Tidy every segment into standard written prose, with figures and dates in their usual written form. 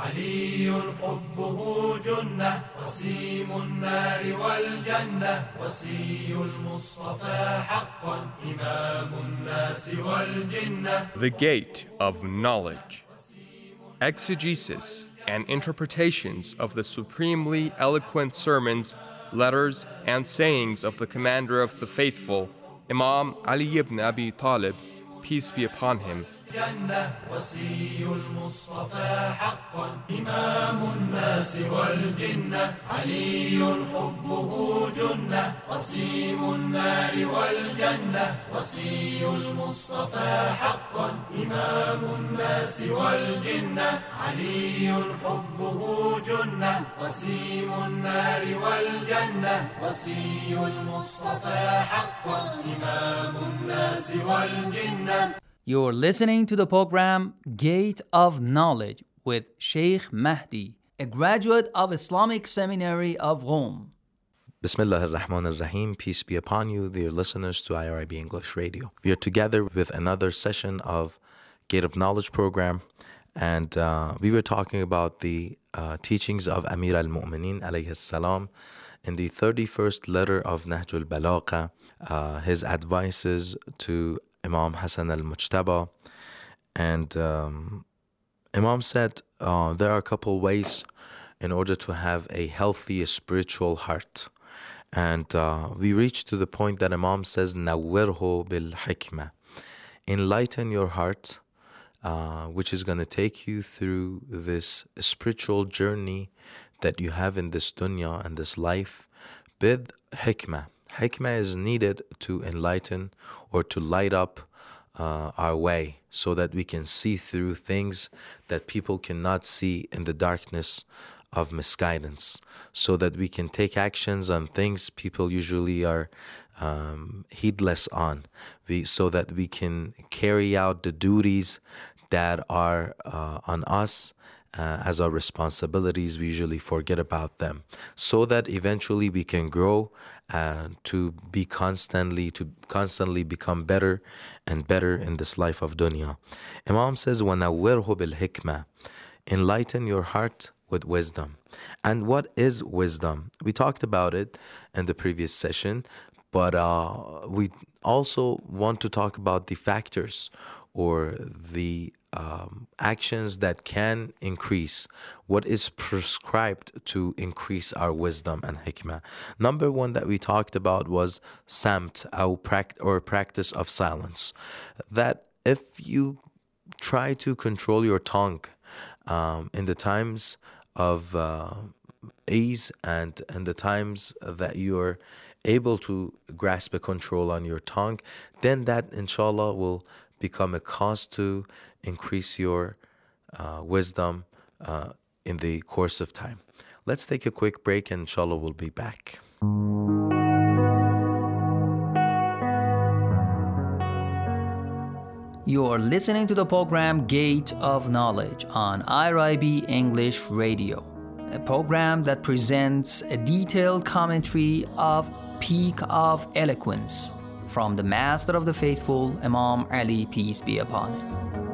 علي حبه جنة قسيم النار والجنة وصي المصطفى حقا إمام الناس والجنة. The Gate of Knowledge. Exegesis and interpretations of the supremely eloquent sermons, letters, and sayings of the Commander of the Faithful, Imam Ali ibn Abi Talib, peace be upon him. جنة وصي المصطفى حقا إمام الناس والجنة علي حبه جنة قسيم النار والجنة وصي المصطفى حقا إمام الناس والجنة علي حبه جنة قسيم النار والجنة وصي المصطفى حقا إمام الناس والجنة. You're listening to the program Gate of Knowledge with Sheikh Mahdi, a graduate of Islamic Seminary of Rome. Bismillah ar-Rahman ar-Rahim. Peace be upon you, dear listeners to IRIB English Radio. We are together with another session of Gate of Knowledge program, and we were talking about the teachings of Amir al-Mu'mineen alayhi salam in the 31st letter of Nahjul Balagha, his advices to Imam Hassan al-Mujtaba. And Imam said there are a couple ways in order to have a healthy spiritual heart. And we reached to the point that Imam says, Nawwirhu bil hikmah. Enlighten your heart, which is going to take you through this spiritual journey that you have in this dunya and this life, with hikmah. Hikmah is needed to enlighten or to light up our way so that we can see through things that people cannot see in the darkness of misguidance, so that we can take actions on things people usually are heedless on, so that we can carry out the duties that are on us as our responsibilities. We usually forget about them, so that eventually we can grow to constantly become better and better in this life of dunya. Imam says, وَنَوِّرْهُ بِالْحِكْمَةِ. Enlighten your heart with wisdom. And what is wisdom? We talked about it in the previous session, but we also want to talk about the factors or the actions that can increase what is prescribed to increase our wisdom and hikmah. Number one that we talked about was samt, or practice of silence. That if you try to control your tongue in the times of ease and in the times that you're able to grasp a control on your tongue, then that inshallah will become a cause to increase your wisdom in the course of time. Let's take a quick break and inshallah we'll be back. You're listening to the program Gate of Knowledge on IRIB English Radio, a program that presents a detailed commentary of Peak of Eloquence from the Master of the Faithful, Imam Ali, peace be upon him.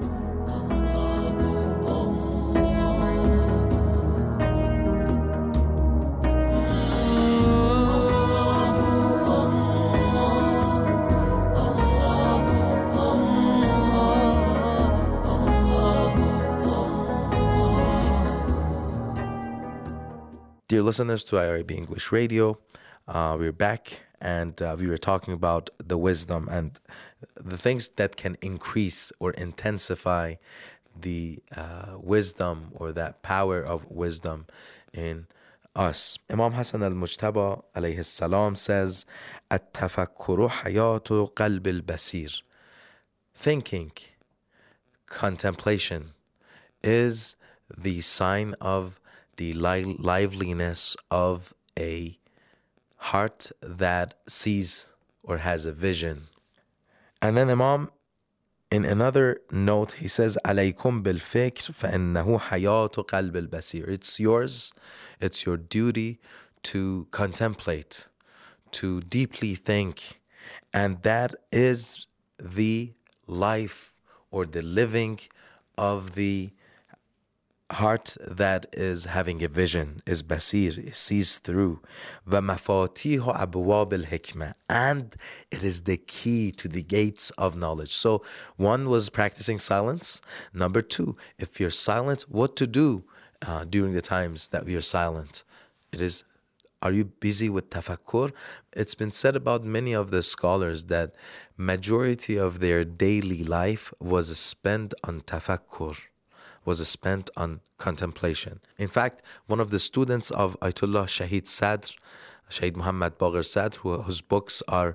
Dear listeners to IRIB English Radio, we're back, and we were talking about the wisdom and the things that can increase or intensify the wisdom or that power of wisdom in us. Imam Hassan al-Mujtaba alayhi salam says, التفكر حياة قلب البصير. Thinking, contemplation, is the sign of the liveliness of a heart that sees or has a vision. And then Imam, in another note, he says, عليكم بالفكر فإنه حياة قلب البصير. It's yours, it's your duty to contemplate, to deeply think, and that is the life or the living of the heart that is having a vision, is basir, sees through. وَمَفَاتِيحُ أَبْوَابِ الْحِكْمَةِ, and it is the key to the gates of knowledge. So one was practicing silence. Number two, if you're silent, what to do during the times that we are silent? Are you busy with tafakkur? It's been said about many of the scholars that majority of their daily life was spent on tafakkur, was spent on contemplation. In fact, one of the students of Ayatollah Shahid Sadr, Shahid Muhammad Baqir Sadr, whose books are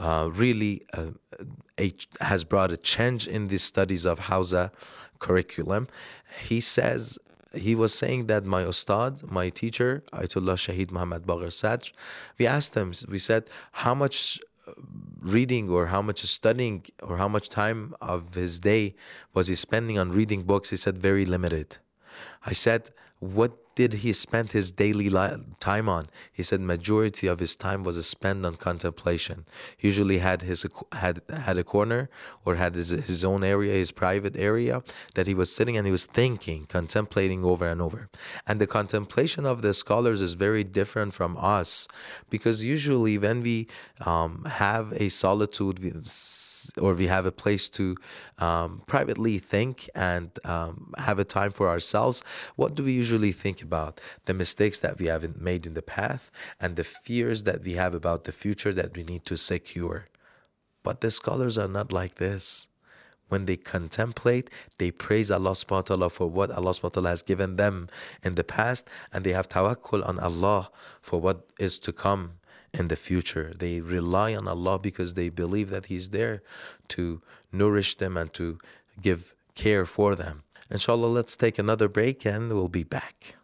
has brought a change in the studies of Hausa curriculum, he was saying that my ustad, my teacher, Ayatollah Shahid Muhammad Baqir Sadr, we asked him, we said, how much reading or how much studying or how much time of his day was he spending on reading books? He said, very limited. I said, what did he spend his daily time on? He said majority of his time was spent on contemplation. He usually had a corner or had his own area, his private area, that he was sitting and he was thinking, contemplating over and over. And the contemplation of the scholars is very different from us, because usually when we have a solitude or we have a place to privately think and have a time for ourselves, what do we usually think about? The mistakes that we have made in the past and the fears that we have about the future that we need to secure. But the scholars are not like this. When they contemplate, they praise Allah subhanahu wa ta'ala for what Allah subhanahu wa ta'ala has given them in the past, and they have tawakkul on Allah for what is to come in the future. They rely on Allah because they believe that He's there to nourish them and to give care for them. Inshallah, let's take another break and we'll be back.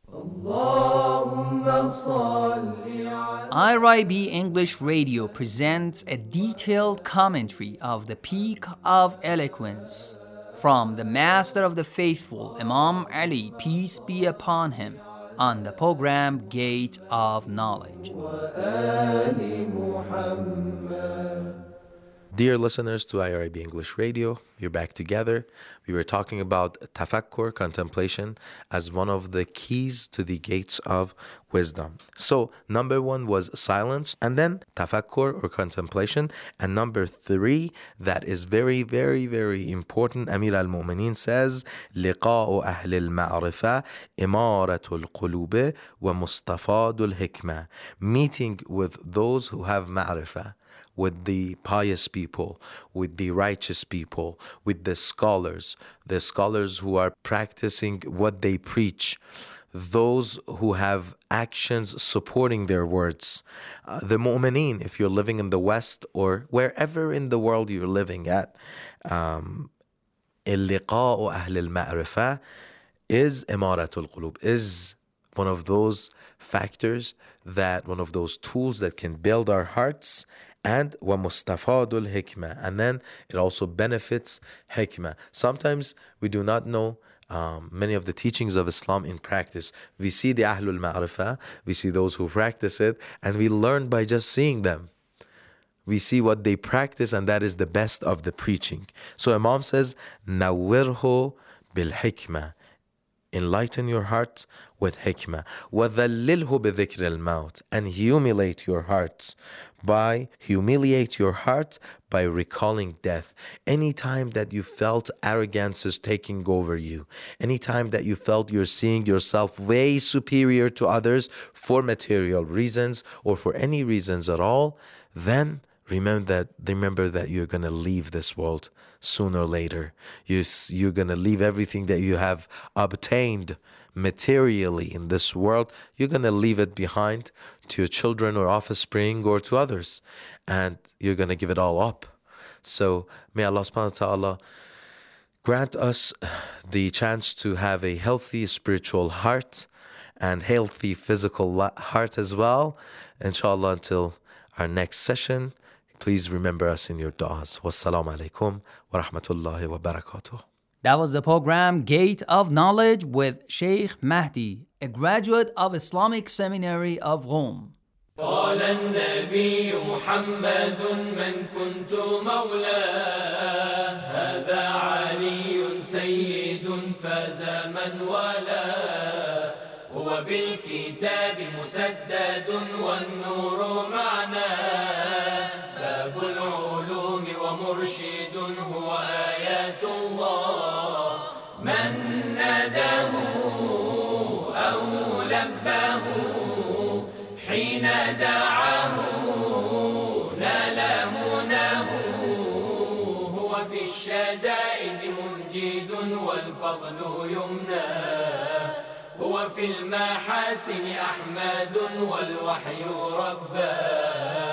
IRIB English Radio presents a detailed commentary of the Peak of Eloquence from the Master of the Faithful, Imam Ali, peace be upon him, on the program Gate of Knowledge. Dear listeners to IRIB English Radio, we're back together. We were talking about tafakkur, contemplation, as one of the keys to the gates of wisdom. So, number one was silence, and then tafakkur or contemplation. And number three, that is very, very, very important. Amir al-Mu'mineen says, لِقَاءُ أَهْلِ الْمَعْرِفَةِ إِمَارَةُ الْقُلُوبِ وَمُصْطَفَادُ الْحِكْمَةِ. Meeting with those who have ma'rifah, with the pious people, with the righteous people, with the scholars who are practicing what they preach, those who have actions supporting their words. The mu'mineen, if you're living in the West or wherever in the world you're living at, اللقاء أهل المعرفة is إمارة القلوب, is one of those factors, one of those tools that can build our hearts. And وَمُسْتَفَادُ الْحِكْمَةِ, and then it also benefits hikmah. Sometimes we do not know many of the teachings of Islam in practice. We see the Ahlul Ma'rifah, we see those who practice it, and we learn by just seeing them. We see what they practice, and that is the best of the preaching. So Imam says, نَوِّرْهُ بِالْحِكْمَةِ, enlighten your heart with hikmah. وَذَلِّلْهُ بِذِكْرِ الْمَوْتِ, and humiliate your heart by recalling death. Anytime that you felt arrogance is taking over you, anytime that you felt you're seeing yourself way superior to others for material reasons or for any reasons at all, then remember that you're going to leave this world sooner or later. You're going to leave everything that you have obtained materially in this world. You're going to leave it behind to your children or offspring or to others, and you're going to give it all up. So may Allah subhanahu wa ta'ala grant us the chance to have a healthy spiritual heart and healthy physical heart as well. Inshallah, until our next session, please remember us in your du'as. Wassalamu alaikum wa rahmatullahi wa barakatuh. That was the program Gate of Knowledge with Sheikh Mahdi, a graduate of Islamic Seminary of Rome. قال النبي محمد من كنت مولاه هذا علي سيد فاز من والاه. هو بالكتاب مسدد والنور معناه، باب العلوم ومرشد هو آيات الله. من ناداه أو لباه حين دعاه نال مناه. هو في الشدائد منجد والفضل يمناه. هو في المحاسن أحمد والوحي رباه.